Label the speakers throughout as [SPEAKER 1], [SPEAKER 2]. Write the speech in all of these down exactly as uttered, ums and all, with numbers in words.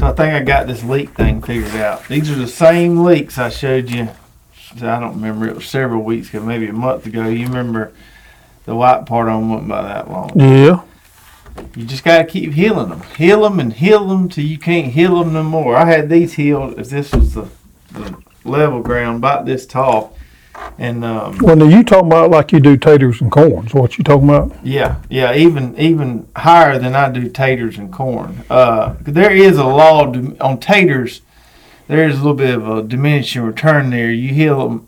[SPEAKER 1] I think I got this leak thing figured out. These are the same leaks I showed you. I don't remember. It was several weeks ago, maybe a month ago. You remember the white part on them wasn't by that long.
[SPEAKER 2] Yeah.
[SPEAKER 1] You just got to keep healing them. Heal them and heal them till you can't heal them no more. I had these healed if this was the, the level ground about this tall. And um,
[SPEAKER 2] Well, now you talking about like you do taters and corns. What you talking about?
[SPEAKER 1] yeah, yeah, even even higher than I do taters and corn. Uh, there is a law on taters. There is a little bit of a diminishing return there. You heal them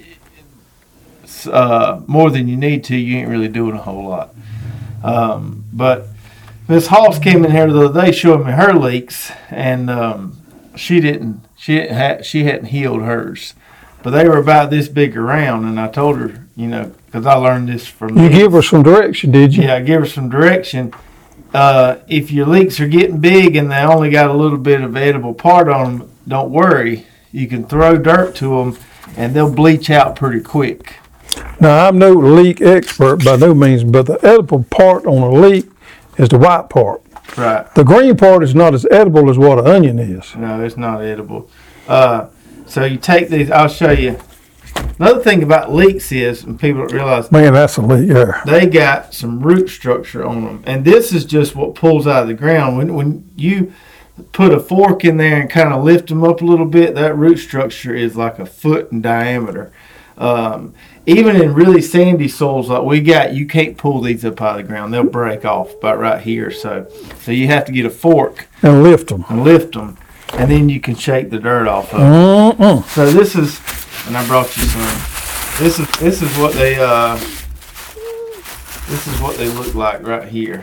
[SPEAKER 1] uh, more than you need to, you ain't really doing a whole lot. Um, but Miss Hoss came in here the other day showing me her leaks, and um, she didn't. She didn't ha- she hadn't healed hers, but they were about this big around. And I told her, you know, because I learned this from
[SPEAKER 2] You
[SPEAKER 1] this.
[SPEAKER 2] give her some direction, did you?
[SPEAKER 1] Yeah, I give her some direction. Uh, if your leaks are getting big and they only got a little bit of edible part on them, don't worry. You can throw dirt to them, and they'll bleach out pretty quick.
[SPEAKER 2] Now, I'm no leak expert by no means, but the edible part on a leek is the white part.
[SPEAKER 1] Right.
[SPEAKER 2] The green part is not as edible as what an onion is.
[SPEAKER 1] No, it's not edible. Uh, so you take these. I'll show you. Another thing about leeks is, and people don't realize,
[SPEAKER 2] Man, that's a leek there.
[SPEAKER 1] they got some root structure on them. And this is just what pulls out of the ground. When when you put a fork in there and kind of lift them up a little bit, that root structure is like a foot in diameter. Um, even in really sandy soils like we got, you can't pull these up out of the ground. They'll break off about right here. So, so you have to get a fork
[SPEAKER 2] And lift them.
[SPEAKER 1] and lift them, and then you can shake the dirt off of them.
[SPEAKER 2] Mm-mm.
[SPEAKER 1] So this is, and I brought you some. This is this is what they uh. This is what they look like right here.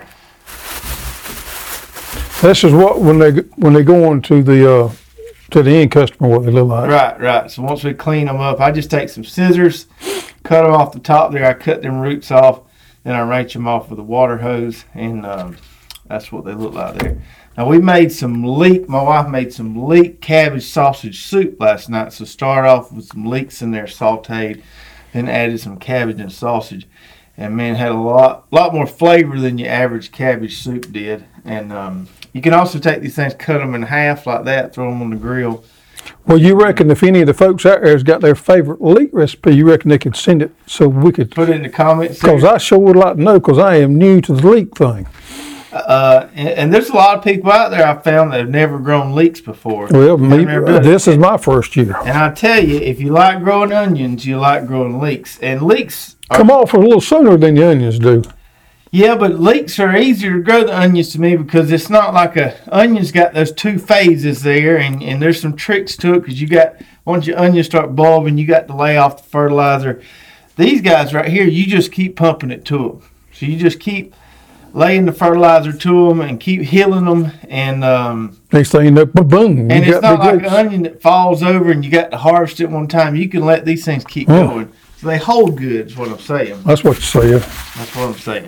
[SPEAKER 2] This is what when they when they go on to the uh, to the end customer what they look like.
[SPEAKER 1] Right, right. So once we clean them up, I just take some scissors, cut them off the top there. I cut them roots off, then I ranch them off with a water hose, and um, that's what they look like there. Now we made some leek. My wife made some leek cabbage sausage soup last night. So start off with some leeks in there sautéed, then added some cabbage and sausage, and man, had a lot, lot more flavor than your average cabbage soup did. And um, you can also take these things, cut them in half like that, throw them on the grill.
[SPEAKER 2] Well, you reckon if any of the folks out there has got their favorite leek recipe, you reckon they could send it so we could?
[SPEAKER 1] Put it in the comments.
[SPEAKER 2] Because I sure would like to know, because I am new to the leek thing.
[SPEAKER 1] Uh, and, and there's a lot of people out there I found that have never grown leeks before.
[SPEAKER 2] Well, me,
[SPEAKER 1] Never done it.
[SPEAKER 2] this is my first year.
[SPEAKER 1] And I tell you, if you like growing onions, you like growing leeks. And leeks are,
[SPEAKER 2] Come off a little sooner than the onions do.
[SPEAKER 1] yeah, but leeks are easier to grow than onions to me because it's not like a onions got those two phases there, and, and there's some tricks to it because you got once your onions start bulbing, you got to lay off the fertilizer. These guys right here, you just keep pumping it to them. So you just keep laying the fertilizer to them and keep healing them, and um,
[SPEAKER 2] Next thing you know, boom.
[SPEAKER 1] and
[SPEAKER 2] you
[SPEAKER 1] it's
[SPEAKER 2] got
[SPEAKER 1] not
[SPEAKER 2] big
[SPEAKER 1] like
[SPEAKER 2] leeks.
[SPEAKER 1] an onion that falls over and you got to harvest it one time. You can let these things keep
[SPEAKER 2] Mm.
[SPEAKER 1] going. So they hold good is what I'm saying.
[SPEAKER 2] That's what you say.
[SPEAKER 1] That's what I'm saying.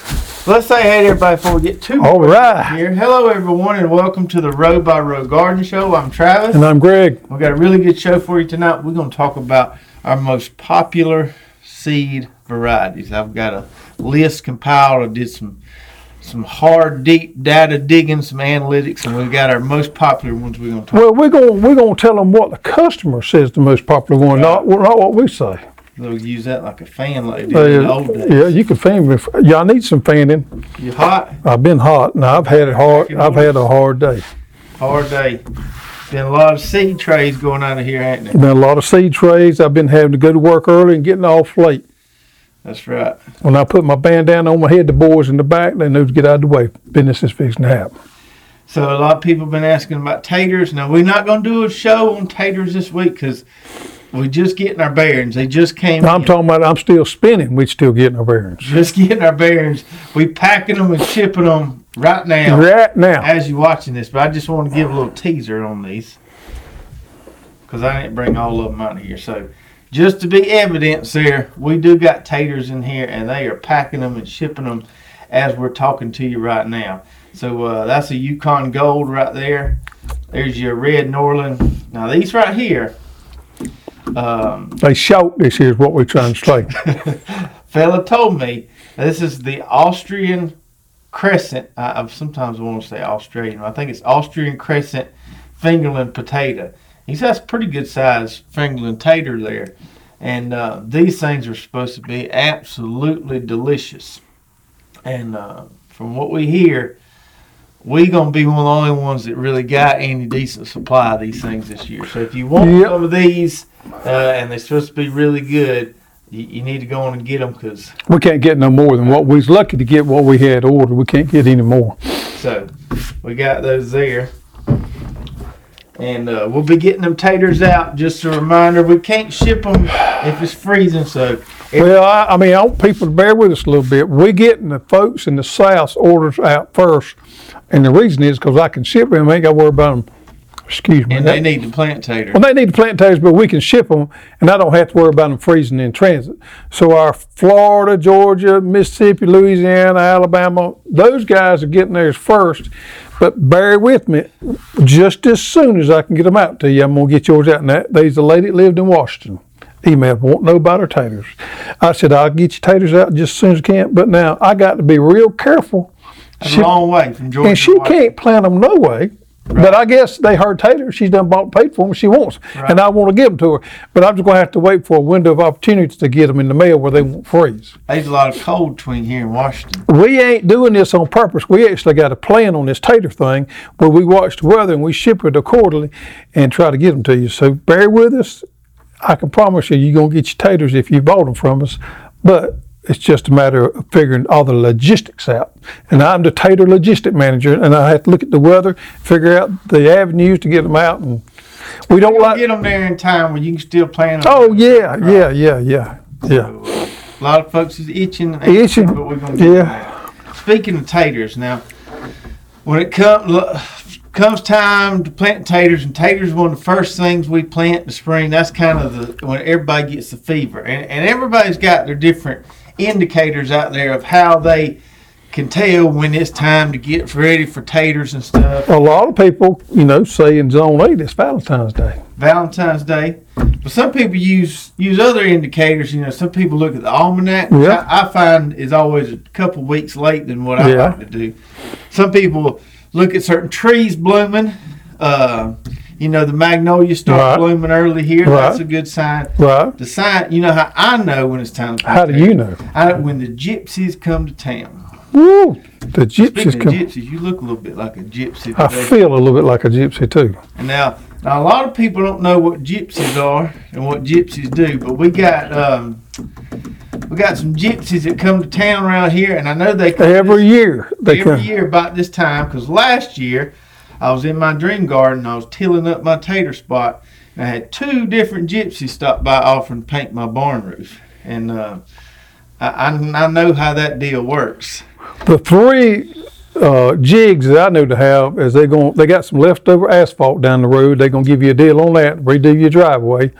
[SPEAKER 1] So let's say hey to everybody before we get too
[SPEAKER 2] All
[SPEAKER 1] much
[SPEAKER 2] right.
[SPEAKER 1] here. Hello everyone and welcome to the Row by Row Garden Show. I'm Travis.
[SPEAKER 2] And I'm Greg.
[SPEAKER 1] We got a really good show for you tonight. We're going to talk about our most popular seed varieties. I've got a list compiled. I did some some hard, deep data digging, some analytics, and we've got our most popular ones we're going to talk
[SPEAKER 2] Well, we're going we're going to tell them what the customer says the most popular one, not not what we say.
[SPEAKER 1] about. They'll use that like a fan like they did in the old days.
[SPEAKER 2] yeah, you can fan me. Yeah, I need some fanning.
[SPEAKER 1] You hot?
[SPEAKER 2] I've been hot, and I've had it hard. I've had a hard day.
[SPEAKER 1] Hard day. Been a lot of seed trays going out of here, ain't there?
[SPEAKER 2] Been a lot of seed trays. I've been having to go to work early and getting off late.
[SPEAKER 1] That's right.
[SPEAKER 2] When I put my bandana on my head, the boys in the back, they know to get out of the way. Business is fixing to happen.
[SPEAKER 1] So a lot of people have been asking about taters. Now, we're not going to do a show on taters this week because we're just getting our bearings. They just came
[SPEAKER 2] I'm
[SPEAKER 1] in.
[SPEAKER 2] talking about I'm still spinning. We're still getting our bearings.
[SPEAKER 1] Just getting our bearings. We packing them and shipping them right now
[SPEAKER 2] Right now.
[SPEAKER 1] as you're watching this. But I just want to give a little teaser on these because I didn't bring all of them out of here. So just to be evidence there, we do got taters in here, and they are packing them and shipping them as we're talking to you right now. So uh, that's a Yukon Gold right there. There's your red Norland. Now these right here, um,
[SPEAKER 2] They shout this year is what we're trying to say.
[SPEAKER 1] fella told me this is the Austrian Crescent. I, I sometimes want to say Australian. I think it's Austrian Crescent fingerling potato. He's got a pretty good size fingerling tater there. And uh, these things are supposed to be absolutely delicious. And uh, from what we hear, we gonna be one of the only ones that really got any decent supply of these things this year. So if you want
[SPEAKER 2] Yep.
[SPEAKER 1] some of these, uh, and they're supposed to be really good, you, you need to go on and get them, because
[SPEAKER 2] We can't get no more than what we was lucky to get what we had ordered. We can't get any more.
[SPEAKER 1] so we got those there. And uh, we'll be getting them taters out. Just a reminder, we can't ship them if it's freezing. So if,
[SPEAKER 2] Well, I, I mean, I want people to bear with us a little bit. We're getting the folks in the South orders out first. And the reason is because I can ship them. I ain't got to worry about them. Excuse me.
[SPEAKER 1] and they need the plant tater.
[SPEAKER 2] Well, they need the plant taters, but we can ship them, and I don't have to worry about them freezing in transit. So our Florida, Georgia, Mississippi, Louisiana, Alabama, those guys are getting theirs first. But bear with me, just as soon as I can get them out to you, I'm going to get yours out. And that, there's a lady that lived in Washington. Emailed, won't know about her taters. I said, I'll get your taters out just as soon as I can. But now I got to be real careful.
[SPEAKER 1] It's a long way from Georgia.
[SPEAKER 2] And she
[SPEAKER 1] to Washington.
[SPEAKER 2] can't plant them no way.
[SPEAKER 1] Right.
[SPEAKER 2] But I guess they heard taters. She's done bought paid for them. She wants,
[SPEAKER 1] Right.
[SPEAKER 2] and I want to give them to her. But I'm just going to have to wait for a window of opportunity to get them in the mail where they won't freeze.
[SPEAKER 1] There's a lot of cold between here and Washington.
[SPEAKER 2] We ain't doing this on purpose. We actually got a plan on this tater thing where we watch the weather and we ship it accordingly and try to get them to you. So bear with us. I can promise you, you're going to get your taters if you bought them from us. But it's just a matter of figuring all the logistics out. And I'm the tater logistic manager, and I have to look at the weather, figure out the avenues to get them out. And we don't
[SPEAKER 1] You'll
[SPEAKER 2] like.
[SPEAKER 1] get them there in time where you can still plant them.
[SPEAKER 2] Oh yeah, yeah, yeah, yeah, yeah.
[SPEAKER 1] So, uh, a lot of folks is itching. and
[SPEAKER 2] Itching,
[SPEAKER 1] but we're gonna get
[SPEAKER 2] yeah.
[SPEAKER 1] them there. Speaking of taters, now when it comes comes time to plant taters, and taters is one of the first things we plant in the spring. That's kind of the when everybody gets the fever, and and everybody's got their different indicators out there of how they can tell when it's time to get ready for taters and stuff.
[SPEAKER 2] A lot of people, you know, say in Zone Eight it's Valentine's Day.
[SPEAKER 1] Valentine's Day, but some people use use other indicators. You know, some people look at the almanac, which
[SPEAKER 2] Yeah.
[SPEAKER 1] I, I find is always a couple weeks late than what I
[SPEAKER 2] Yeah.
[SPEAKER 1] like to do. Some people look at certain trees blooming. Uh, you know, the magnolia start
[SPEAKER 2] Right.
[SPEAKER 1] blooming early here.
[SPEAKER 2] Right.
[SPEAKER 1] That's a good sign.
[SPEAKER 2] Right.
[SPEAKER 1] The sign, you know how I know when it's time to plant
[SPEAKER 2] How do you know?
[SPEAKER 1] I, when the gypsies come to town.
[SPEAKER 2] Woo! The gypsies
[SPEAKER 1] Speaking
[SPEAKER 2] come.
[SPEAKER 1] of gypsies, you look a little bit like a gypsy
[SPEAKER 2] I
[SPEAKER 1] today.
[SPEAKER 2] feel a little bit like a gypsy too.
[SPEAKER 1] And now, now a lot of people don't know what gypsies are and what gypsies do, but we got um, we got some gypsies that come to town around here, and I know they come
[SPEAKER 2] Every
[SPEAKER 1] this,
[SPEAKER 2] year they
[SPEAKER 1] every
[SPEAKER 2] come.
[SPEAKER 1] year about this time, because last year I was in my dream garden, I was tilling up my tater spot, and I had two different gypsies stop by offering to paint my barn roof, and uh, I, I I know how that deal works.
[SPEAKER 2] The three uh, jigs that I know to have is they going they got some leftover asphalt down the road. They're gonna give you a deal on that, redo your driveway,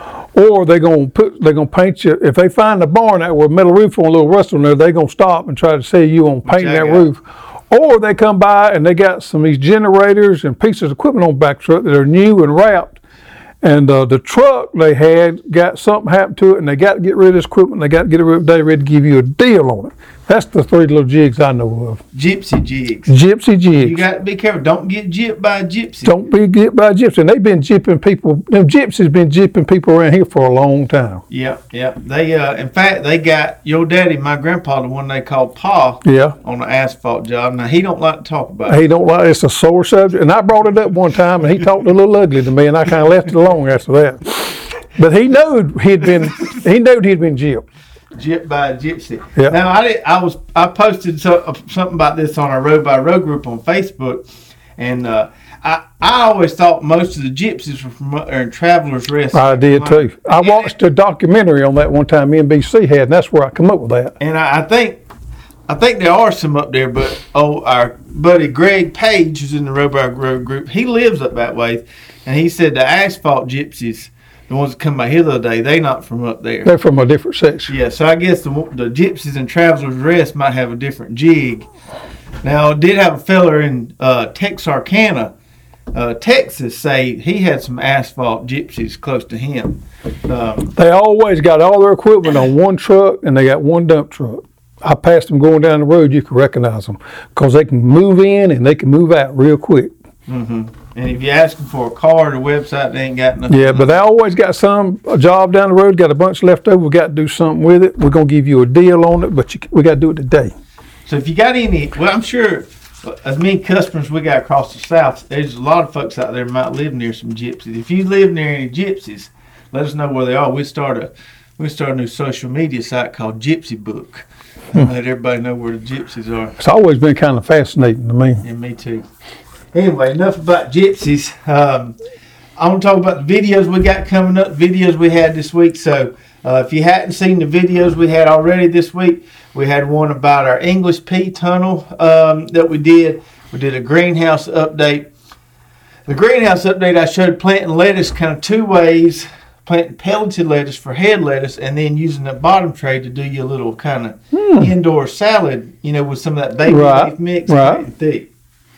[SPEAKER 2] or they're gonna put they're gonna paint you. If they find a barn out with a metal roof on a little rust on there, they're gonna stop and try to sell you on painting
[SPEAKER 1] I
[SPEAKER 2] that
[SPEAKER 1] got.
[SPEAKER 2] roof. Or they come by and they got some of these generators and pieces of equipment on the back truck that are new and wrapped. And uh, the truck they had got something happened to it, and they got to get rid of this equipment. They got to get it rid. They ready to give you a deal on it. That's the three little jigs I know of.
[SPEAKER 1] Gypsy jigs.
[SPEAKER 2] Gypsy jigs.
[SPEAKER 1] You got to be careful. Don't get gypped by a gypsy.
[SPEAKER 2] Don't be get by a gypsy. And they've been gypping people. Them gypsies been gypping people around here for a long time.
[SPEAKER 1] Yep, yep. They, uh, in fact, they got your daddy, my grandpa, the one they called Pa,
[SPEAKER 2] Yeah.
[SPEAKER 1] on the asphalt job. Now he don't like to talk about it.
[SPEAKER 2] He don't like it's a sore subject. And I brought it up one time, and he talked a little ugly to me, and I kind of left it alone after that. But he knowed he'd been he knowed he'd been gypped.
[SPEAKER 1] Gypped by a gypsy.
[SPEAKER 2] Yeah.
[SPEAKER 1] Now I did, I was I posted so, uh, something about this on our Road by Road group on Facebook, and uh, I I always thought most of the gypsies were from uh, Travelers Rest.
[SPEAKER 2] I did too. I watched a documentary on that one time N B C had, and that's where I come up with that.
[SPEAKER 1] And I, I think I think there are some up there, but oh, our buddy Greg Page, who's in the Road by Road group, he lives up that way, and he said the asphalt gypsies, the ones that come by here the other day, they not from up there.
[SPEAKER 2] They're from a different section.
[SPEAKER 1] Yeah, so I guess the the gypsies and Travelers Rest might have a different jig. Now, I did have a feller in uh, Texarkana, uh, Texas, say he had some asphalt gypsies close to him. Um,
[SPEAKER 2] They always got all their equipment on one truck, and they got one dump truck. I passed them going down the road. You can recognize them because they can move in and they can move out real quick.
[SPEAKER 1] hmm And if you ask them for a card or website, they ain't got nothing.
[SPEAKER 2] Yeah, but they always got some a job down the road, got a bunch left over. We got to do something with it. We're gonna give you a deal on it, but you, we got to do it today.
[SPEAKER 1] So if you got any, well, I'm sure as many customers we got across the South, there's a lot of folks out there might live near some gypsies. If you live near any gypsies, let us know where they are. We start a we start a new social media site called Gypsy Book. Hmm. Let everybody know where the gypsies are.
[SPEAKER 2] It's always been kind of fascinating to me.
[SPEAKER 1] And me too. Anyway, enough about gypsies. Um, I want to talk about the videos we got coming up, videos we had this week. So uh, if you hadn't seen the videos we had already this week, we had one about our English pea tunnel um, that we did. We did a greenhouse update. The greenhouse update, I showed planting lettuce kind of two ways. Planting pelleted lettuce for head lettuce, and then using the bottom tray to do your little kind of hmm. indoor salad, you know, with some of that baby
[SPEAKER 2] right.
[SPEAKER 1] leaf mix
[SPEAKER 2] right.
[SPEAKER 1] and thick.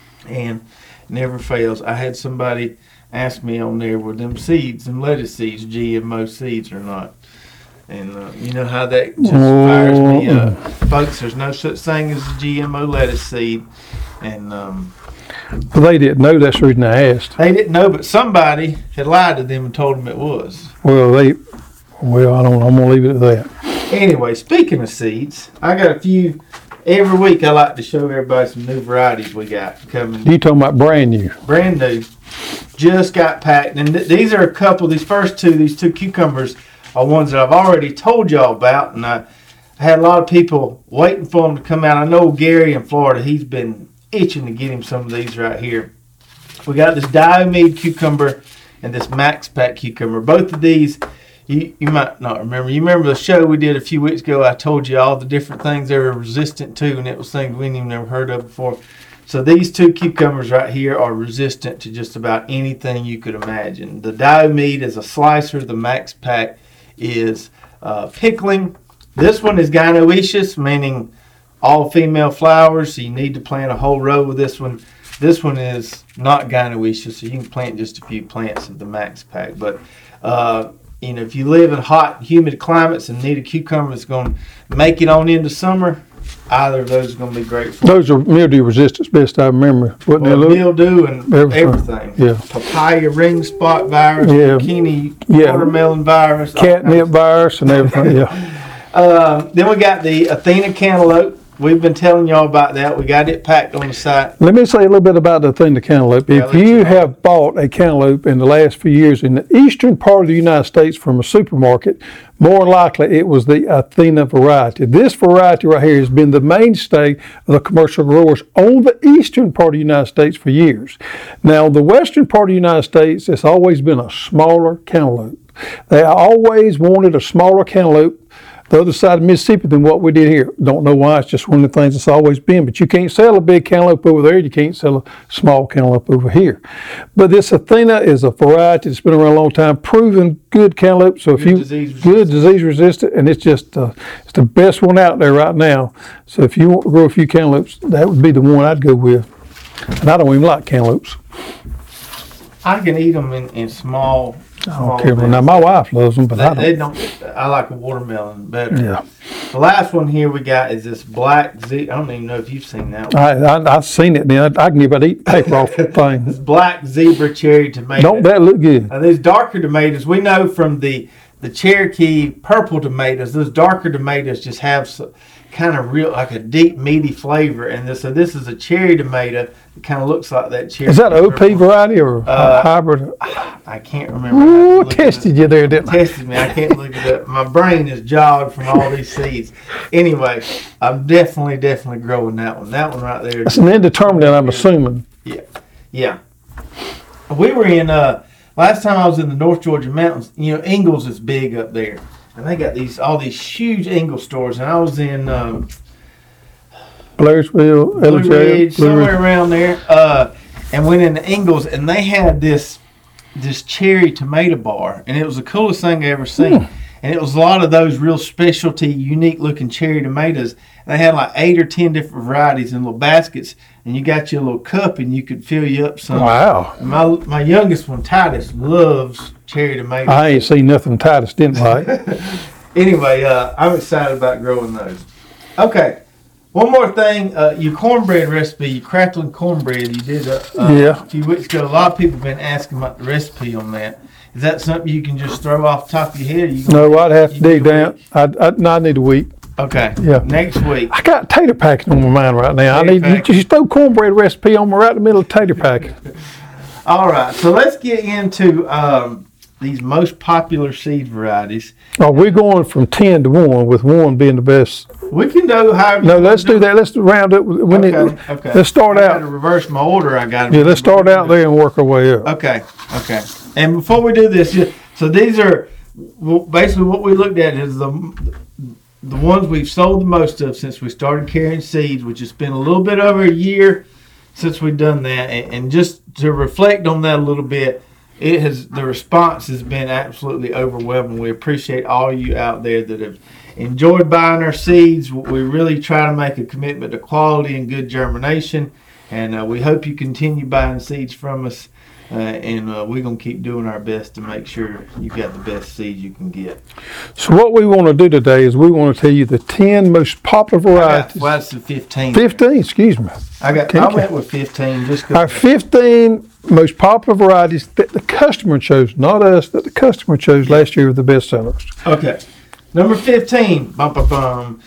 [SPEAKER 1] And never fails. I had somebody ask me on there, were them seeds, them lettuce seeds, G M O seeds or not? And uh, you know how that just oh. fires me up. Folks, there's no such thing as a G M O lettuce seed. And um,
[SPEAKER 2] well, they didn't know. That's the reason I asked.
[SPEAKER 1] They didn't know, but somebody had lied to them and told them it was.
[SPEAKER 2] Well, they, well, I don't. I'm gonna leave it at that.
[SPEAKER 1] Anyway, speaking of seeds, I got a few. Every week, I like to show everybody some new varieties we got coming.
[SPEAKER 2] You talking about brand new?
[SPEAKER 1] Brand new, just got packed, and th- these are a couple. These first two, these two cucumbers, are ones that I've already told y'all about, and I, I had a lot of people waiting for them to come out. I know Gary in Florida, he's been itching to get him some of these right here. We got this Diomede cucumber and this Max Pack cucumber. Both of these. You, you might not remember. You remember the show we did a few weeks ago? I told you all the different things they were resistant to, and it was things we ain't even never heard of before. So these two cucumbers right here are resistant to just about anything you could imagine. The Diomede is a slicer. The Max Pack is uh, pickling. This one is gynoecious, meaning all female flowers. So you need to plant a whole row with this one. This one is not gynoecious, so you can plant just a few plants of the Max Pack. But uh, you know, if you live in hot, humid climates and need a cucumber that's going to make it on into summer, either of those are going to be great for
[SPEAKER 2] Those you. Are mildew resistant, best I remember.
[SPEAKER 1] Wasn't well, mildew and everything. everything.
[SPEAKER 2] Yeah.
[SPEAKER 1] Papaya ring spot virus,
[SPEAKER 2] yeah.
[SPEAKER 1] zucchini
[SPEAKER 2] yeah.
[SPEAKER 1] watermelon virus.
[SPEAKER 2] Catnip virus and everything, yeah.
[SPEAKER 1] Uh, then we got the Athena cantaloupe. We've been telling y'all about that. We got it packed on the site.
[SPEAKER 2] Let me say a little bit about the Athena cantaloupe. Yeah, if you have bought a cantaloupe in the last few years in the eastern part of the United States from a supermarket, more likely it was the Athena variety. This variety right here has been the mainstay of the commercial growers on the eastern part of the United States for years. Now, the western part of the United States, it's always been a smaller cantaloupe. They always wanted a smaller cantaloupe the other side of Mississippi than what we did here. Don't know why. It's just one of the things it's always been. But you can't sell a big cantaloupe over there. You can't sell a small cantaloupe over here. But this Athena is a variety that's been around a long time, proven good cantaloupe. So if
[SPEAKER 1] good
[SPEAKER 2] you
[SPEAKER 1] disease
[SPEAKER 2] good disease resistant, and it's just uh, it's the best one out there right now. So if you want to grow a few cantaloupes, that would be the one I'd go with. And I don't even like cantaloupes.
[SPEAKER 1] I can eat them in, in small.
[SPEAKER 2] I don't care. Now my wife loves them, but
[SPEAKER 1] they,
[SPEAKER 2] I don't.
[SPEAKER 1] They don't. I like a watermelon better.
[SPEAKER 2] Yeah.
[SPEAKER 1] The last one here we got is this black Z. I don't even know if you've seen that one.
[SPEAKER 2] I, I I've seen it. Man, I, I can about eat paper off the thing.
[SPEAKER 1] This black zebra cherry tomato.
[SPEAKER 2] Don't that look good?
[SPEAKER 1] Now, these darker tomatoes, we know from the the Cherokee purple tomatoes. Those darker tomatoes just have some, kind of real like a deep meaty flavor. And this so this is a cherry tomato. It kind of looks like that cherry.
[SPEAKER 2] Is that an O P variety or
[SPEAKER 1] uh,
[SPEAKER 2] hybrid?
[SPEAKER 1] I can't remember.
[SPEAKER 2] Ooh, tested you there, didn't I?
[SPEAKER 1] Tested me. I can't look it up. My brain is jogged from all these seeds. Anyway, I'm definitely, definitely growing that one. That one right there.
[SPEAKER 2] That's an indeterminate, I'm assuming.
[SPEAKER 1] Yeah. Yeah. We were in, uh, last time I was in the North Georgia mountains, you know, Ingalls is big up there. And they got these, all these huge Ingalls stores. And I was in, um,
[SPEAKER 2] Blairsville,
[SPEAKER 1] Blue Ridge, somewhere around there, uh, and went into Ingalls, and they had this this cherry tomato bar, and it was the coolest thing I ever seen. Mm. And it was a lot of those real specialty, unique looking cherry tomatoes. And they had like eight or ten different varieties in little baskets, and you got your little cup, and you could fill you up some.
[SPEAKER 2] Wow!
[SPEAKER 1] And my my youngest one, Titus, loves cherry tomatoes.
[SPEAKER 2] I ain't seen nothing Titus didn't like.
[SPEAKER 1] Anyway, uh, I'm excited about growing those. Okay. One more thing, uh, your cornbread recipe, your crackling cornbread, you did a, uh,
[SPEAKER 2] Yeah.
[SPEAKER 1] a few weeks ago. A lot of people have been asking about the recipe on that. Is that something you can just throw off the top of your head? Or you gonna-
[SPEAKER 2] No, I'd have to
[SPEAKER 1] you
[SPEAKER 2] dig
[SPEAKER 1] need a
[SPEAKER 2] down.
[SPEAKER 1] week?
[SPEAKER 2] I, I, no, I need a week.
[SPEAKER 1] Okay.
[SPEAKER 2] Yeah.
[SPEAKER 1] Next week.
[SPEAKER 2] I got tater packing on my mind right now. I
[SPEAKER 1] Tater
[SPEAKER 2] need you
[SPEAKER 1] packing.
[SPEAKER 2] just throw cornbread recipe on me right in the middle of tater packing.
[SPEAKER 1] All right. So let's get into um, these most popular seed varieties.
[SPEAKER 2] Oh, we're going from ten to one, with one being the best.
[SPEAKER 1] We can do however.
[SPEAKER 2] No,
[SPEAKER 1] you
[SPEAKER 2] let's
[SPEAKER 1] wanna
[SPEAKER 2] do that. Let's round up. We need,
[SPEAKER 1] Okay. Okay.
[SPEAKER 2] Let's start
[SPEAKER 1] I
[SPEAKER 2] out.
[SPEAKER 1] gotta reverse my order. I got.
[SPEAKER 2] Yeah, let's start out there and work our way up.
[SPEAKER 1] Okay, okay. And before we do this, ju- so these are well, basically what we looked at is the the ones we've sold the most of since we started carrying seeds, which has been a little bit over a year since we've done that. And, and just to reflect on that a little bit, it has the response has been absolutely overwhelming. We appreciate all you out there that have enjoyed buying our seeds. We really try to make a commitment to quality and good germination, and uh, we hope you continue buying seeds from us. Uh, and uh, we're going to keep doing our best to make sure you got the best seeds you can get.
[SPEAKER 2] So what we want to do today is we want to tell you the ten most popular
[SPEAKER 1] I got,
[SPEAKER 2] varieties.
[SPEAKER 1] well, that's the fifteen.
[SPEAKER 2] Fifteen, excuse me.
[SPEAKER 1] I got.
[SPEAKER 2] Okay.
[SPEAKER 1] I went with fifteen just
[SPEAKER 2] Our
[SPEAKER 1] because.
[SPEAKER 2] fifteen most popular varieties that the customer chose, not us, that the customer chose last year were the best sellers.
[SPEAKER 1] Okay. Number fifteen. Bum, bum, bum.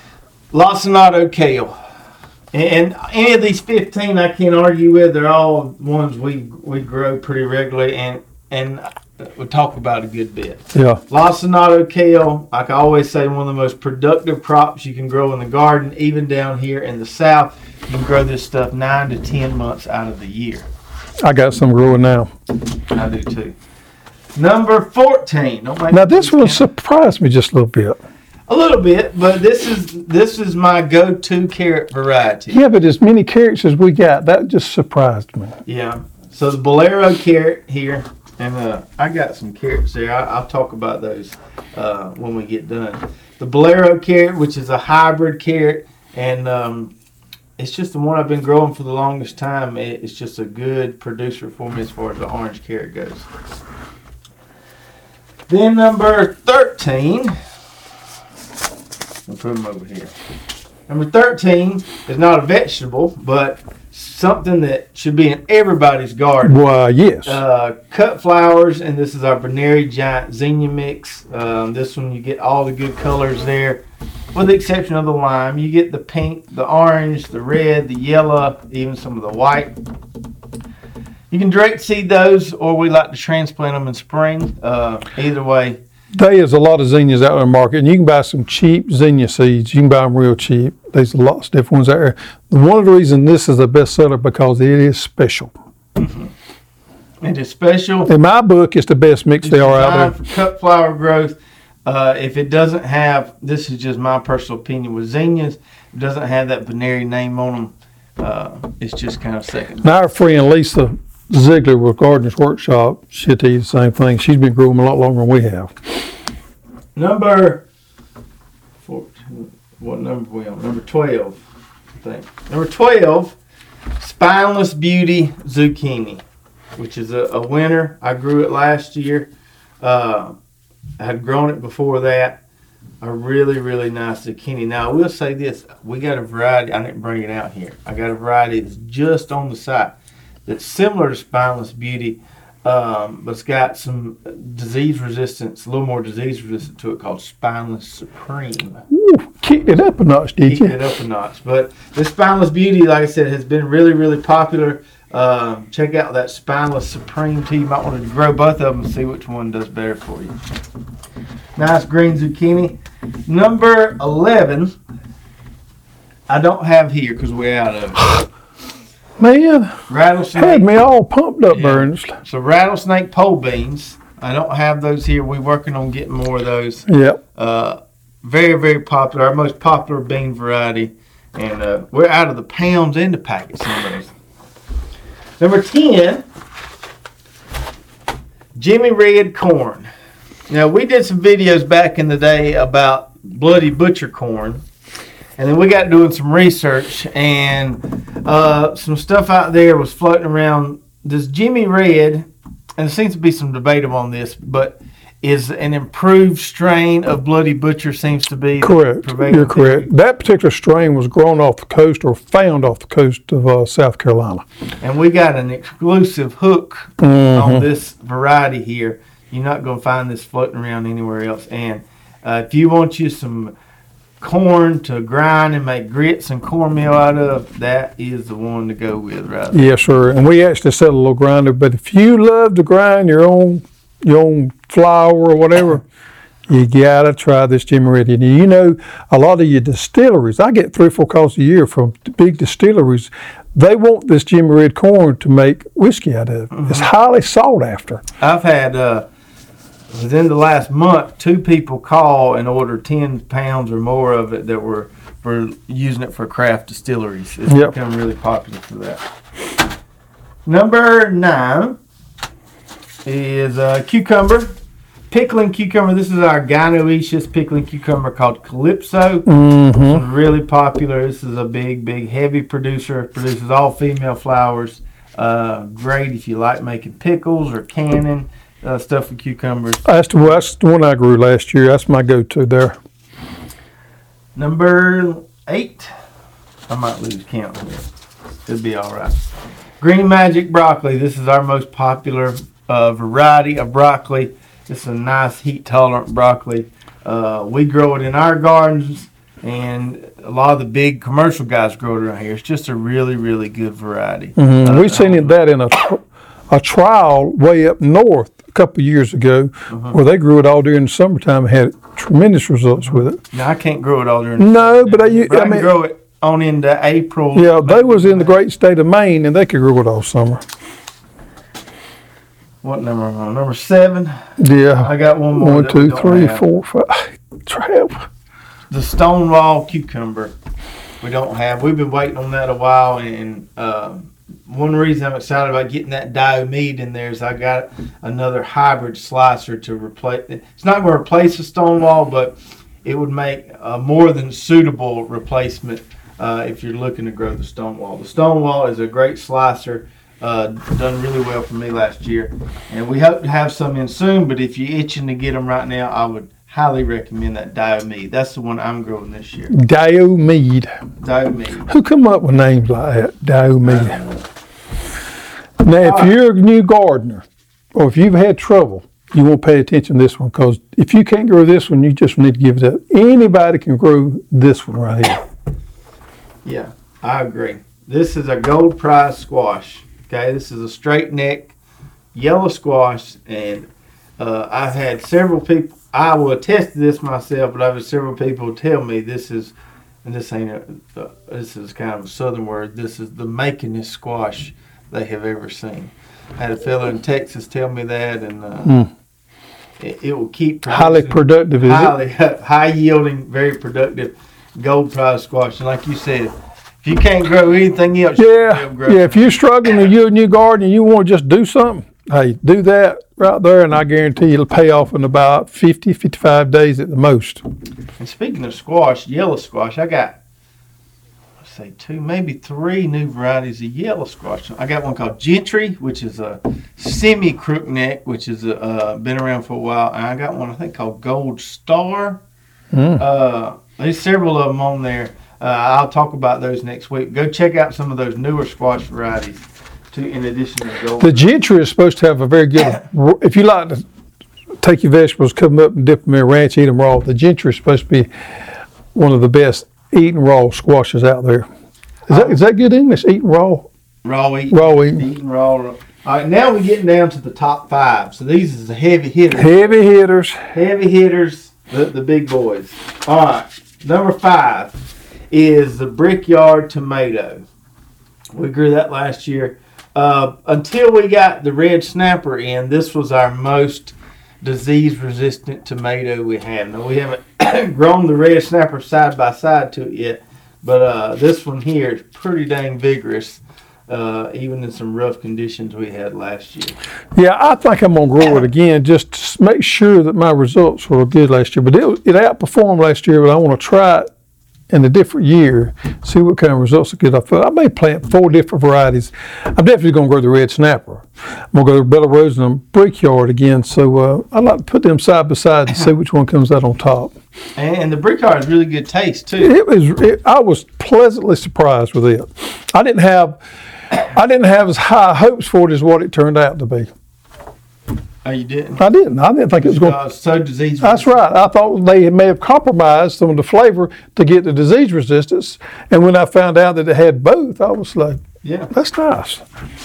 [SPEAKER 1] Lacinato kale. And any of these fifteen I can't argue with. They're all ones we we grow pretty regularly and and we talk about a good bit.
[SPEAKER 2] Yeah.
[SPEAKER 1] Lacinato kale, like I always say, one of the most productive crops you can grow in the garden. Even down here in the South, you can grow this stuff nine to ten months out of the year.
[SPEAKER 2] I got some growing now.
[SPEAKER 1] I do too. Number fourteen. Don't make
[SPEAKER 2] Now
[SPEAKER 1] me
[SPEAKER 2] this one
[SPEAKER 1] count.
[SPEAKER 2] surprised me just a little bit.
[SPEAKER 1] A little bit, but this is this is my go-to carrot variety.
[SPEAKER 2] Yeah, but as many carrots as we got, that just surprised me.
[SPEAKER 1] Yeah. So the Bolero carrot here, and uh, I got some carrots there. I, I'll talk about those uh, when we get done. The Bolero carrot, which is a hybrid carrot, and um, it's just the one I've been growing for the longest time. It, it's just a good producer for me as far as the orange carrot goes. Then number thirteen. I'll put them over here. Number thirteen is not a vegetable, but something that should be in everybody's garden.
[SPEAKER 2] Why, yes.
[SPEAKER 1] Uh, cut flowers, and this is our Benary Giant Zinnia Mix. Um, this one you get all the good colors there, with the exception of the lime. You get the pink, the orange, the red, the yellow, even some of the white. You can direct seed those, or we like to transplant them in spring. Uh, either way.
[SPEAKER 2] There is a lot of zinnias out in the market, and you can buy some cheap zinnia seeds. You can buy them real cheap. There's lots of different ones out there. One of the reasons this is a bestseller because it is special.
[SPEAKER 1] Mm-hmm. And it's special.
[SPEAKER 2] In my book, it's the best mix
[SPEAKER 1] It's
[SPEAKER 2] they are out
[SPEAKER 1] designed
[SPEAKER 2] there.
[SPEAKER 1] for cut flower growth. Uh, if it doesn't have, this is just my personal opinion with zinnias, it doesn't have that Benary name on them. Uh, it's just kind of second.
[SPEAKER 2] Now, our friend Lisa Ziegler with Gardener's Workshop, she'll tell you the same thing. She's been growing them a lot longer than we have.
[SPEAKER 1] Number fourteen, what number are we on? Number twelve, I think. Number twelve, Spineless Beauty Zucchini, which is a, a winner. I grew it last year. Uh, I had grown it before that. A really, really nice zucchini. Now, I will say this. We got a variety. I didn't bring it out here. I got a variety that's just on the side that's similar to Spineless Beauty, um, but it's got some disease resistance, a little more disease resistant to it, called Spineless Supreme.
[SPEAKER 2] Ooh, kicked it up a notch, did
[SPEAKER 1] Kicked
[SPEAKER 2] you?
[SPEAKER 1] it up a notch. But this Spineless Beauty, like I said, has been really, really popular. Um, check out that Spineless Supreme too. You might want to grow both of them and see which one does better for you. Nice green zucchini. Number eleven, I don't have here because we're out of it.
[SPEAKER 2] Man,
[SPEAKER 1] Rattlesnake.
[SPEAKER 2] had me all pumped up,
[SPEAKER 1] Yeah.
[SPEAKER 2] Burns.
[SPEAKER 1] So rattlesnake pole beans. I don't have those here. We're working on getting more of those.
[SPEAKER 2] Yep.
[SPEAKER 1] Uh, very, very popular. Our most popular bean variety. And uh, we're out of the pounds and the packets on those. Number ten, Jimmy Red corn. Now, we did some videos back in the day about bloody butcher corn. And then we got doing some research, and uh, some stuff out there was floating around. This Jimmy Red, and there seems to be some debate on this, but is an improved strain of Bloody Butcher seems to be.
[SPEAKER 2] Correct.
[SPEAKER 1] the prevailing
[SPEAKER 2] You're correct.
[SPEAKER 1] theory.
[SPEAKER 2] That particular strain was grown off the coast or found off the coast of uh, South Carolina.
[SPEAKER 1] And we got an exclusive hook
[SPEAKER 2] Mm-hmm.
[SPEAKER 1] on this variety here. You're not going to find this floating around anywhere else. And uh, if you want you some corn to grind and make grits and cornmeal out of, that is the one to go with, right?
[SPEAKER 2] Yes, sir. And we actually sell a little grinder. But if you love to grind your own your own flour or whatever, you gotta try this Jimmy Red. And you know, a lot of your distilleries, I get three or four calls a year from big distilleries. They want this Jimmy Red corn to make whiskey out of. Mm-hmm. It's highly sought after.
[SPEAKER 1] I've had, uh, within the last month, two people call and order ten pounds or more of it that were for using it for craft distilleries. It's
[SPEAKER 2] Yep.
[SPEAKER 1] become really popular for that. Number nine is uh, cucumber. Pickling cucumber. This is our gynoecious pickling cucumber called Calypso.
[SPEAKER 2] Mm-hmm.
[SPEAKER 1] It's really popular. This is a big, big, heavy producer. Produces all female flowers. Uh, great if you like making pickles or canning uh, stuff with cucumbers.
[SPEAKER 2] That's the, that's the one I grew last year. That's my go-to there.
[SPEAKER 1] Number eight. I might lose count here. It'll be all right. Green Magic broccoli. This is our most popular uh, variety of broccoli. It's a nice heat-tolerant broccoli. Uh, we grow it in our gardens, and a lot of the big commercial guys grow it around here. It's just a really, really good variety.
[SPEAKER 2] Mm-hmm.
[SPEAKER 1] Uh,
[SPEAKER 2] We've seen it, that in a, a trial way up north a couple of years ago,
[SPEAKER 1] uh-huh.
[SPEAKER 2] where they grew it all during the summertime and had tremendous results with it.
[SPEAKER 1] Now, I can't grow it all during the
[SPEAKER 2] No,
[SPEAKER 1] summer,
[SPEAKER 2] but I,
[SPEAKER 1] but I,
[SPEAKER 2] I
[SPEAKER 1] can
[SPEAKER 2] mean,
[SPEAKER 1] grow it on into April.
[SPEAKER 2] yeah, they was in the great state of Maine, and they could grow it all summer.
[SPEAKER 1] What number am I on? Number seven.
[SPEAKER 2] Yeah.
[SPEAKER 1] I got one more.
[SPEAKER 2] One,
[SPEAKER 1] that we
[SPEAKER 2] two,
[SPEAKER 1] don't
[SPEAKER 2] three,
[SPEAKER 1] have.
[SPEAKER 2] four, five. Trap.
[SPEAKER 1] The Stonewall cucumber. We don't have. We've been waiting on that a while, and uh, one reason I'm excited about getting that Diomede in there is I got another hybrid slicer to replace. It's not going to replace the Stonewall, but it would make a more than suitable replacement uh, if you're looking to grow the Stonewall. The Stonewall is a great slicer. Uh, done really well for me last year, and we hope to have some in soon. But if you're itching to get them right now, I would highly recommend that Diomede. That's the one I'm growing this year.
[SPEAKER 2] Diomede.
[SPEAKER 1] Diomede.
[SPEAKER 2] Who come up with names like that? Diomede. Now, if you're a new gardener, or if you've had trouble, you won't pay attention to this one, because if you can't grow this one, you just need to give it up. Anybody can grow this one right here.
[SPEAKER 1] Yeah, I agree. This is a gold prize squash. Okay, this is a straight neck yellow squash, and uh, I've had several people. I will attest to this myself, but I've had several people tell me this is, and this ain't a, uh, this is kind of a southern word. This is the makingest squash they have ever seen. I had a fellow in Texas tell me that, and uh,
[SPEAKER 2] Mm.
[SPEAKER 1] it, it will keep
[SPEAKER 2] Highly
[SPEAKER 1] producing
[SPEAKER 2] productive, is it?
[SPEAKER 1] highly high yielding, very productive gold prize squash. And like you said, if you can't grow anything else, you
[SPEAKER 2] Yeah,
[SPEAKER 1] can grow
[SPEAKER 2] yeah. If you're struggling and you're a new gardener and you want to just do something, hey, do that right there, and I guarantee you it'll pay off in about fifty, fifty-five days at the most.
[SPEAKER 1] And speaking of squash, yellow squash, I got, let's say two, maybe three new varieties of yellow squash. I got one called Gentry, which is a semi crookneck, which has uh, been around for a while. And I got one I think called Gold Star.
[SPEAKER 2] Mm.
[SPEAKER 1] Uh, there's several of them on there. Uh, I'll talk about those next week. Go check out some of those newer squash varieties, too, in addition to gold.
[SPEAKER 2] The Gentry is supposed to have a very good, if you like to take your vegetables, cut them up and dip them in a ranch, eat them raw, the Gentry is supposed to be one of the best eating raw squashes out there. Is that, is that good English, eating raw?
[SPEAKER 1] Raw eating.
[SPEAKER 2] Raw eating.
[SPEAKER 1] Eating raw. All right, now we're getting down to the top five. So these is the heavy hitters.
[SPEAKER 2] Heavy hitters.
[SPEAKER 1] Heavy hitters, the, the big boys. All right, number five is the Brickyard tomato. We grew that last year. Uh, until we got the red snapper in, this was our most disease-resistant tomato we have. Now, we haven't grown the red snapper side by side to it yet, but uh, this one here is pretty dang vigorous, uh, even in some rough conditions we had last year.
[SPEAKER 2] Yeah, I think I'm going to grow it again just to make sure that my results were good last year. But it, it outperformed last year, but I want to try it in a different year, see what kind of results I get off of it. I may plant four different varieties. I'm definitely going to grow the red snapper. I'm going to go to Bella Rosa and Brickyard again. So uh, I like to put them side by side and see which one comes out on top.
[SPEAKER 1] And, and the Brickyard has really good taste too.
[SPEAKER 2] It was. It, I was pleasantly surprised with it. I didn't have. I didn't have as high hopes for it as what it turned out to be.
[SPEAKER 1] Oh, you didn't?
[SPEAKER 2] I didn't. I didn't think it was going.
[SPEAKER 1] Uh, so disease.
[SPEAKER 2] That's right. I thought they may have compromised some of the flavor to get the disease resistance. And when I found out that it had both, I was like,
[SPEAKER 1] yeah,
[SPEAKER 2] that's nice.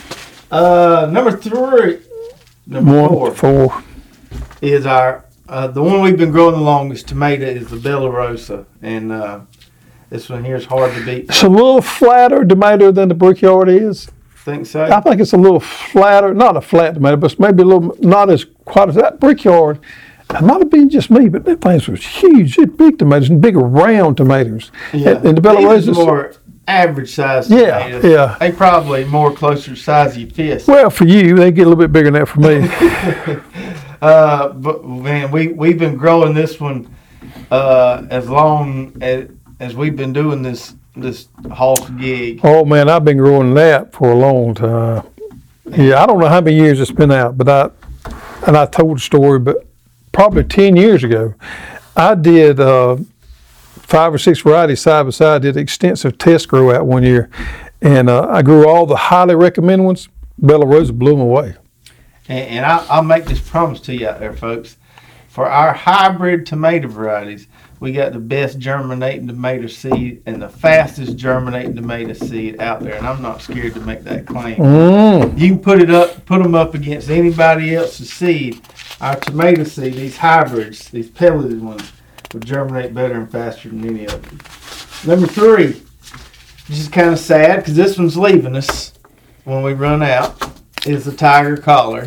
[SPEAKER 1] Uh, number three, number
[SPEAKER 2] One,
[SPEAKER 1] four,
[SPEAKER 2] four.
[SPEAKER 1] is our uh, the one we've been growing the longest. Tomato is the Bella Rosa, and uh, this one here is hard to beat.
[SPEAKER 2] It's a little flatter tomato than the Brickyard is.
[SPEAKER 1] Think so?
[SPEAKER 2] I think it's a little flatter, not a flat tomato, but it's maybe a little, not as quite as that Brickyard. It might have been just me, but that thing was huge. It's big tomatoes and bigger round tomatoes.
[SPEAKER 1] Yeah.
[SPEAKER 2] And, and the Bella
[SPEAKER 1] These
[SPEAKER 2] Rosa's
[SPEAKER 1] are more average size
[SPEAKER 2] Yeah,
[SPEAKER 1] tomatoes.
[SPEAKER 2] yeah.
[SPEAKER 1] They probably more closer to size of your fist.
[SPEAKER 2] Well, for you, they get a little bit bigger than that for me.
[SPEAKER 1] uh, but man, we we've been growing this one uh, as long as as we've been doing this this Hoss gig.
[SPEAKER 2] Oh man, I've been growing that for a long time. Yeah, I don't know how many years it's been out, but I and I told the story, but probably ten years ago, I did uh, five or six varieties side by side. Did extensive test grow out one year, and uh, I grew all the highly recommended ones. Bella Rosa blew them away.
[SPEAKER 1] And, and I, I'll make this promise to you out there, folks. For our hybrid tomato varieties, we got the best germinating tomato seed and the fastest germinating tomato seed out there. And I'm not scared to make that claim.
[SPEAKER 2] Mm.
[SPEAKER 1] You can put it up, put them up against anybody else's seed. Our tomato seed, these hybrids, these pelleted ones, will germinate better and faster than any of them. Number three, which is kind of sad because this one's leaving us when we run out, is the Tiger Collar.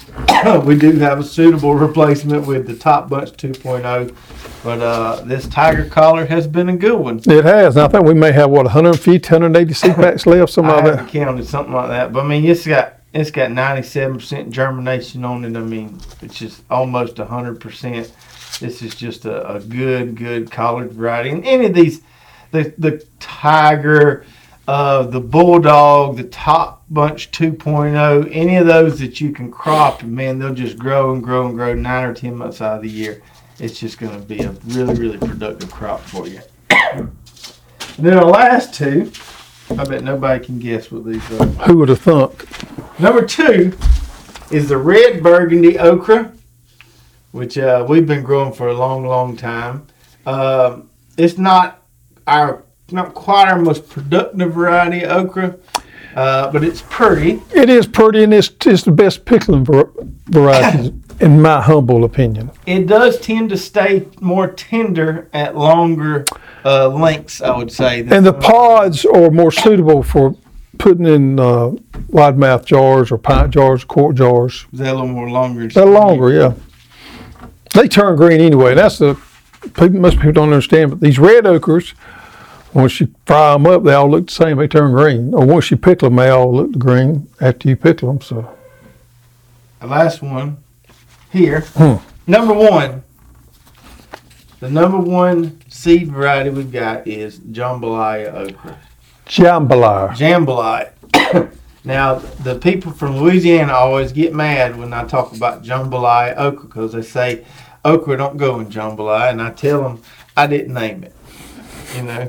[SPEAKER 1] We do have a suitable replacement with the Top Bunch two point oh, but uh, this Tiger Collar has been a good one.
[SPEAKER 2] It has. And I think we may have what one hundred fifty, one hundred eighty seed packs left, something
[SPEAKER 1] I
[SPEAKER 2] like
[SPEAKER 1] haven't
[SPEAKER 2] that.
[SPEAKER 1] counted something like that, but I mean it's got it's got ninety-seven percent germination on it. I mean it's just almost one hundred percent. This is just a, a good good collard variety, and any of these, the the Tiger, uh, the Bulldog, the Top Bunch two point oh, any of those that you can crop, and man, they'll just grow and grow and grow nine or ten months out of the year. It's just going to be a really, really productive crop for you. And then our last two, I bet nobody can guess what these are.
[SPEAKER 2] Who would have thunk?
[SPEAKER 1] Number two is the Red Burgundy Okra, which uh, we've been growing for a long, long time. Um, it's not our, not quite our most productive variety of okra. Uh, but it's pretty.
[SPEAKER 2] It is pretty, and it's, it's the best pickling var- variety, in my humble opinion.
[SPEAKER 1] It does tend to stay more tender at longer uh, lengths, I would say.
[SPEAKER 2] And the pods are more suitable for putting in uh, wide mouth jars or pint jars, quart jars.
[SPEAKER 1] They're a little more longer.
[SPEAKER 2] They're longer, yeah. They turn green anyway. That's the people, most people don't understand, but these red okras, once you fry them up, they all look the same. They turn green. Or once you pickle them, they all look green after you pickle them. So,
[SPEAKER 1] the last one here,
[SPEAKER 2] hmm.
[SPEAKER 1] number one. The number one seed variety we've got is jambalaya okra.
[SPEAKER 2] Jambalaya.
[SPEAKER 1] Jambalaya. Now, the people from Louisiana always get mad when I talk about jambalaya okra because they say okra don't go in jambalaya, and I tell them I didn't name it. You know.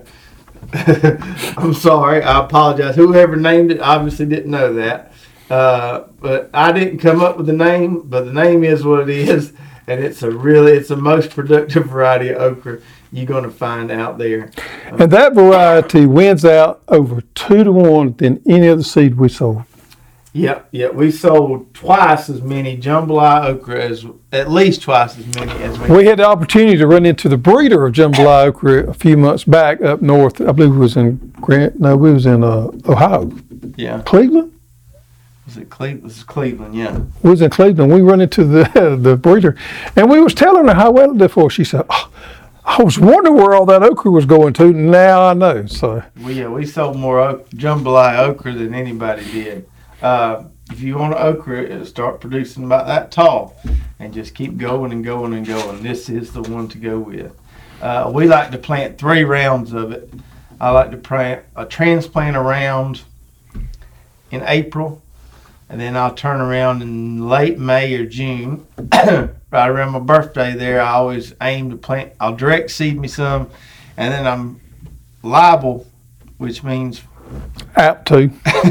[SPEAKER 1] I'm sorry. I apologize. Whoever named it obviously didn't know that. Uh, but I didn't come up with the name, but the name is what it is. And it's a really, it's the most productive variety of okra you're going to find out there.
[SPEAKER 2] And that variety wins out over two to one than any other seed we sold.
[SPEAKER 1] Yep, yep. We sold twice as many jambalaya okra as, at least twice as many as we.
[SPEAKER 2] We had the opportunity to run into the breeder of jambalaya okra a few months back up north. I believe it was in Grant. No, we was in uh, Ohio.
[SPEAKER 1] Yeah.
[SPEAKER 2] Cleveland.
[SPEAKER 1] Was it Cleveland? This is Cleveland, yeah.
[SPEAKER 2] We was in Cleveland. We run into the the breeder, and we was telling her how well it did for us. She said, oh, I was wondering where all that okra was going to. Now I know. So.
[SPEAKER 1] Well, yeah, we sold more ok- jambalaya okra than anybody did. Uh, if you want an okra, it'll start producing about that tall, and just keep going and going and going. This is the one to go with. Uh, we like to plant three rounds of it. I like to plant a transplant a round in April, and then I'll turn around in late May or June. Right around my birthday there, I always aim to plant. I'll direct seed me some, and then I'm liable, which means
[SPEAKER 2] apt to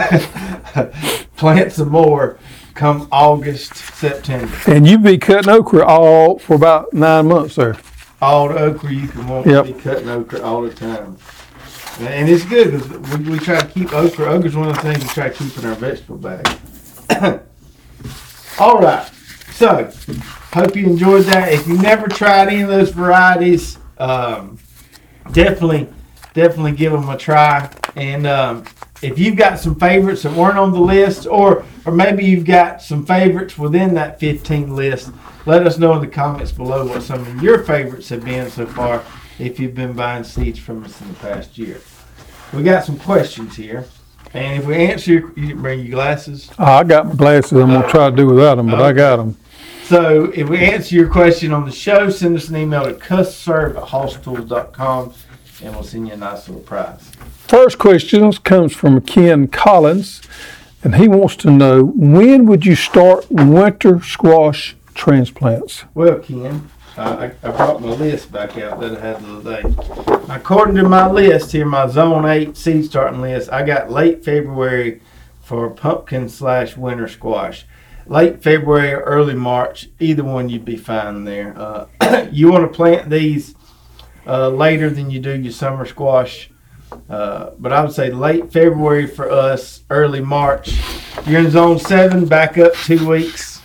[SPEAKER 1] plant some more come August, September.
[SPEAKER 2] And you be cutting okra all for about nine months there.
[SPEAKER 1] All the okra you can want
[SPEAKER 2] Yep.
[SPEAKER 1] to be cutting okra all the time. And it's good because we, we try to keep okra. Okra's one of the things we try to keep in our vegetable bag. All right. So, hope you enjoyed that. If you never tried any of those varieties, um, definitely, definitely give them a try. And um, if you've got some favorites that weren't on the list, or or maybe you've got some favorites within that fifteen list, let us know in the comments below what some of your favorites have been so far if you've been buying seeds from us in the past year. We got some questions here. And if we answer your, you didn't bring your glasses.
[SPEAKER 2] Oh, I got my glasses. I'm going to try to do without them, but I got them.
[SPEAKER 1] So if we answer your question on the show, send us an email to custserve at hosstools dot com and we'll send you a nice little prize.
[SPEAKER 2] First question comes from Ken Collins, and he wants to know, when would you start winter squash transplants?
[SPEAKER 1] Well, Ken, I, I brought my list back out that I had the other day. According to my list here, my Zone eight seed starting list, I got late February for pumpkin slash winter squash. Late February or early March, either one you'd be fine there. Uh, you want to plant these uh, later than you do your summer squash. Uh, but I would say late February for us, early March. You're in Zone seven, back up two weeks.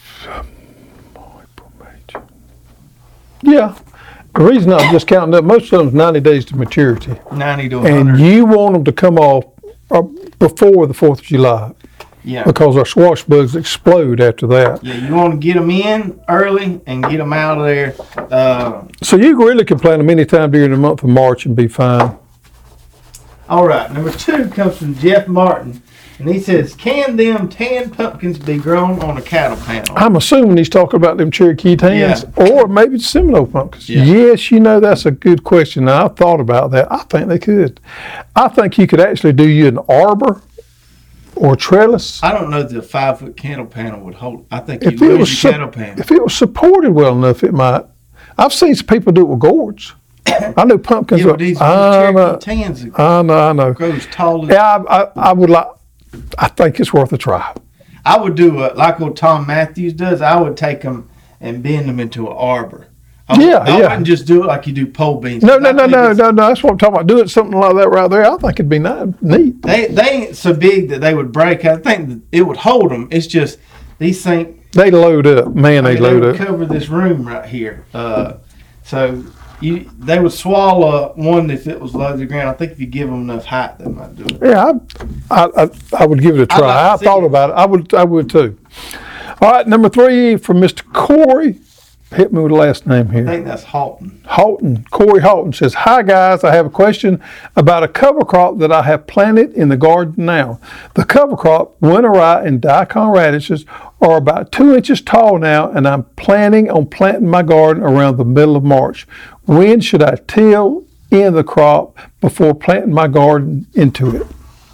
[SPEAKER 2] Yeah. The reason I'm just counting up, most of them's ninety days to maturity.
[SPEAKER 1] ninety to one hundred.
[SPEAKER 2] And you want them to come off uh, before the fourth of July.
[SPEAKER 1] Yeah.
[SPEAKER 2] Because our squash bugs explode after that.
[SPEAKER 1] Yeah, you want to get them in early and get them out of there. Uh,
[SPEAKER 2] So you really can plant them anytime during the month of March and be fine.
[SPEAKER 1] all right, number two comes from Jeff Martin. And he says, can them tan pumpkins be grown on a cattle panel?
[SPEAKER 2] I'm assuming he's talking about them Cherokee tans, or maybe Seminole pumpkins.
[SPEAKER 1] Yeah.
[SPEAKER 2] Yes, you know, that's a good question. Now, I've thought about that. I think they could. I think you could actually do you an arbor or trellis.
[SPEAKER 1] I don't know that a five-foot cattle panel would hold. I think
[SPEAKER 2] If
[SPEAKER 1] you
[SPEAKER 2] it
[SPEAKER 1] lose
[SPEAKER 2] was
[SPEAKER 1] your
[SPEAKER 2] sup-
[SPEAKER 1] cattle panel.
[SPEAKER 2] If it was supported well enough, it might. I've seen some people do it with gourds. I know pumpkins.
[SPEAKER 1] Yeah,
[SPEAKER 2] are,
[SPEAKER 1] but these
[SPEAKER 2] I know,
[SPEAKER 1] Cherokee tans that
[SPEAKER 2] I know, I know.
[SPEAKER 1] grows tall as...
[SPEAKER 2] Yeah, I, I, I would like. I think it's worth a try.
[SPEAKER 1] I would do a, like old Tom Matthews does. I would take them and bend them into an arbor. I,
[SPEAKER 2] Yeah,
[SPEAKER 1] I
[SPEAKER 2] yeah.
[SPEAKER 1] wouldn't just do it like you do pole beans.
[SPEAKER 2] No,
[SPEAKER 1] 'cause
[SPEAKER 2] no,
[SPEAKER 1] I
[SPEAKER 2] no,
[SPEAKER 1] think
[SPEAKER 2] no,
[SPEAKER 1] it's-
[SPEAKER 2] no, no. That's what I'm talking about. Doing something like that right there, I think it'd be nice, neat.
[SPEAKER 1] They they ain't so big that they would break. I think that it would hold them. It's just these things.
[SPEAKER 2] They load up, man.
[SPEAKER 1] I
[SPEAKER 2] They
[SPEAKER 1] mean, they
[SPEAKER 2] load
[SPEAKER 1] would
[SPEAKER 2] up.
[SPEAKER 1] cover this room right here. Uh, so you they would swallow one if it was low to the ground. I think if you give them enough height, they might do it.
[SPEAKER 2] Yeah, I, I, I, I would give it a
[SPEAKER 1] I'd
[SPEAKER 2] try.
[SPEAKER 1] like to
[SPEAKER 2] I
[SPEAKER 1] see
[SPEAKER 2] thought
[SPEAKER 1] it.
[SPEAKER 2] about it. I would, I would too. All right, number three from Mister Corey. Hit me with the last name
[SPEAKER 1] I
[SPEAKER 2] here.
[SPEAKER 1] think that's Halton.
[SPEAKER 2] Halton, Corey Halton says, hi guys, I have a question about a cover crop that I have planted in the garden now. The cover crop, winter rye and daikon radishes, are about two inches tall now, and I'm planning on planting my garden around the middle of March. When should I till in the crop before planting my garden into it?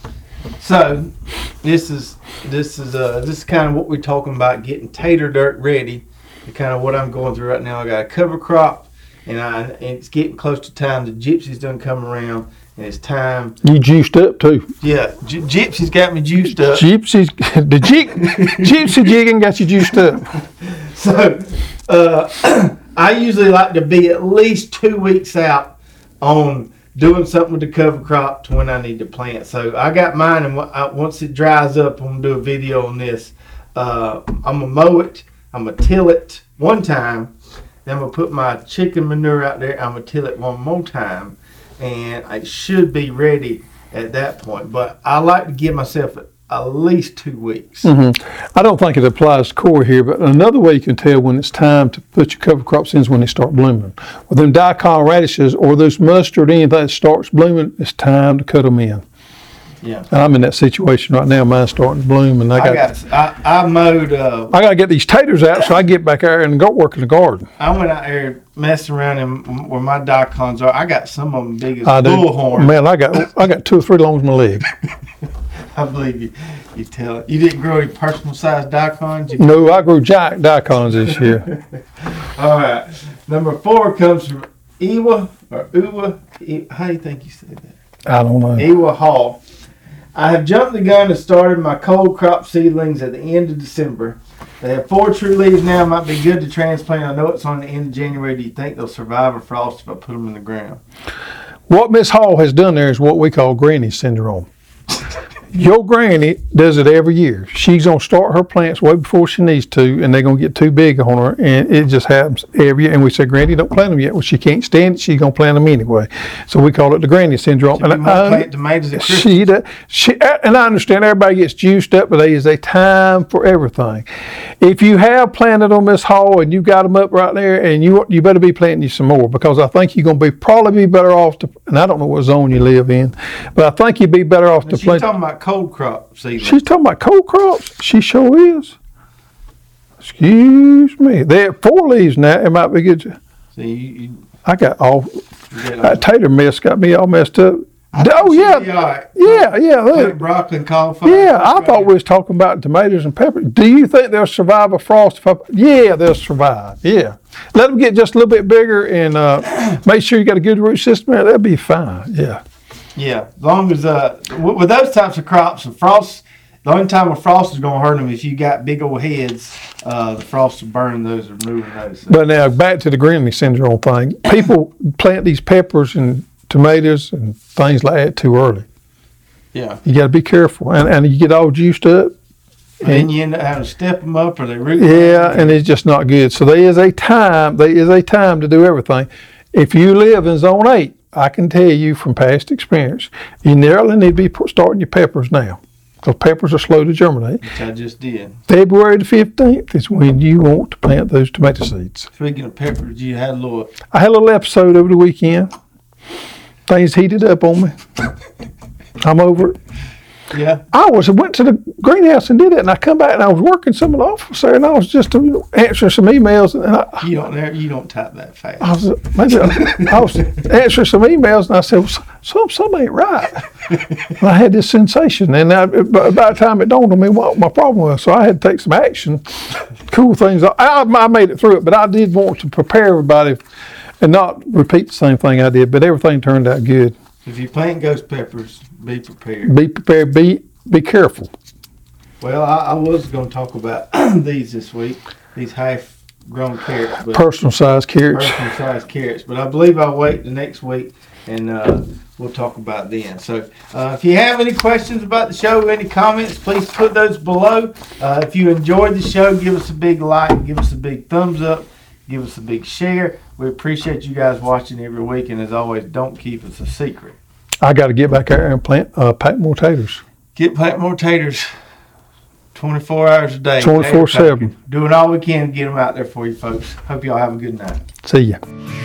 [SPEAKER 1] So this is this is uh this is kind of what we're talking about, getting tater dirt ready. Kind of what I'm going through right now. I got a cover crop, and I and it's getting close to time. The gypsies done come around, and it's time.
[SPEAKER 2] You juiced up too.
[SPEAKER 1] Yeah, Gy- gypsies got me juiced up.
[SPEAKER 2] Gypsies, the jig, gypsy jigging got you juiced up.
[SPEAKER 1] So uh, I usually like to be at least two weeks out on doing something with the cover crop to when I need to plant. So I got mine, and I, once it dries up, I'm gonna do a video on this. Uh, I'm gonna mow it. I'm gonna till it one time. Then I'm gonna put my chicken manure out there. I'm gonna till it one more time, and it should be ready at that point. But I like to give myself at, at least two weeks.
[SPEAKER 2] Mm-hmm. I don't think it applies to Corey here, but another way you can tell when it's time to put your cover crops in is when they start blooming. With them daikon radishes or those mustard, anything that starts blooming, it's time to cut them in.
[SPEAKER 1] Yeah.
[SPEAKER 2] And I'm in that situation right now. Mine's starting to bloom, and I got
[SPEAKER 1] I got, I, I mowed, uh,
[SPEAKER 2] I got to get these taters out so I get back there and go work in the garden.
[SPEAKER 1] I went out there messing around in, where my daikons are. I got some of them big as
[SPEAKER 2] I do.
[SPEAKER 1] bullhorn.
[SPEAKER 2] Man, I got I got two or three long as my leg.
[SPEAKER 1] I believe you. You tell it. You didn't grow any personal sized daikons? You
[SPEAKER 2] No, I grew giant daikons this year.
[SPEAKER 1] All right. Number four comes from Ewa or Uwa. E- How do you think you say that?
[SPEAKER 2] I don't know.
[SPEAKER 1] Ewa Hall. I have jumped the gun and started my cold crop seedlings at the end of December. They have four true leaves now. Might be good to transplant. I know it's on the end of January. Do you think they'll survive a frost if I put them in the ground?
[SPEAKER 2] What Miss Hall has done there is what we call granny syndrome. Your granny does it every year. She's going to start her plants way before she needs to, and they're going to get too big on her, and it just happens every year. And we say, Granny, don't plant them yet. Well, she can't stand it. She's going to plant them anyway. So we call it the granny syndrome.
[SPEAKER 1] So you
[SPEAKER 2] and
[SPEAKER 1] won't
[SPEAKER 2] I,
[SPEAKER 1] plant tomatoes at Christmas?
[SPEAKER 2] she, does, she, and I understand everybody gets juiced up, but there is a time for everything. If you have planted on Miss Hall and you got them up right there, and you you better be planting you some more, because I think you're going to be probably be better off to, and I don't know what zone you live in, but I think you'd be better off to
[SPEAKER 1] She's
[SPEAKER 2] plant.
[SPEAKER 1] talking about cold crop seedlings.
[SPEAKER 2] She's talking about cold crops. She sure is. Excuse me. They're four leaves now. It might be good. to-
[SPEAKER 1] See, you, you,
[SPEAKER 2] I got all,
[SPEAKER 1] you get
[SPEAKER 2] that tater mess got me all messed up. Oh,
[SPEAKER 1] She'll
[SPEAKER 2] yeah.
[SPEAKER 1] be all right.
[SPEAKER 2] Yeah, yeah.
[SPEAKER 1] Plant
[SPEAKER 2] look.
[SPEAKER 1] broccoli and cauliflower.
[SPEAKER 2] Yeah, I thought we was talking about tomatoes and peppers. Do you think they'll survive a frost? If I, yeah, they'll survive. Yeah. Let them get just a little bit bigger, and uh, make sure you got a good root system there. They'll be fine. Yeah.
[SPEAKER 1] Yeah, as long as uh, with, with those types of crops, the frost, the only time a frost is going to hurt them if you got big old heads. Uh, the frost will burn those or ruin those. So.
[SPEAKER 2] But now back to the granny syndrome thing. People plant these peppers and tomatoes and things like that too early.
[SPEAKER 1] Yeah,
[SPEAKER 2] You got to be careful, and and you get all juiced up.
[SPEAKER 1] and then you end up having to step them up or they root.
[SPEAKER 2] Yeah, and it's just not good. So there is a time. There is a time to do everything. If you live in Zone Eight, I can tell you from past experience, you nearly need to be starting your peppers now, because peppers are slow to germinate.
[SPEAKER 1] Which I just did.
[SPEAKER 2] February the fifteenth is when you want to plant those tomato seeds.
[SPEAKER 1] Speaking of peppers, you had a little.
[SPEAKER 2] I had a little episode over the weekend. Things heated up on me. I'm over it.
[SPEAKER 1] Yeah,
[SPEAKER 2] I was went to the greenhouse and did it, and I come back and I was working some of the office there, and I was just uh, answering some emails, and I,
[SPEAKER 1] you don't you don't type that fast.
[SPEAKER 2] I was maybe I, I was answering some emails, and I said, well, "Some something ain't right." And I had this sensation, and I, by the time it dawned on me what my problem was, so I had to take some action, cool things. I, I made it through it, but I did want to prepare everybody and not repeat the same thing I did. But everything turned out good.
[SPEAKER 1] If you plant ghost peppers, be prepared.
[SPEAKER 2] Be prepared. Be be careful.
[SPEAKER 1] Well, I, I was going to talk about these this week. These half-grown carrots, but
[SPEAKER 2] Personal size carrots.
[SPEAKER 1] personal-sized carrots. But I believe I'll wait the next week, and uh, we'll talk about then. So, uh, if you have any questions about the show, any comments, please put those below. Uh, if you enjoyed the show, give us a big like, give us a big thumbs up, give us a big share. We appreciate you guys watching every week, and as always, don't keep us a secret.
[SPEAKER 2] I got to get back there and plant, uh, pack more taters.
[SPEAKER 1] Get plant more taters twenty-four hours a day.
[SPEAKER 2] twenty-four seven.
[SPEAKER 1] Doing all we can to get them out there for you folks. Hope y'all have a good night.
[SPEAKER 2] See ya.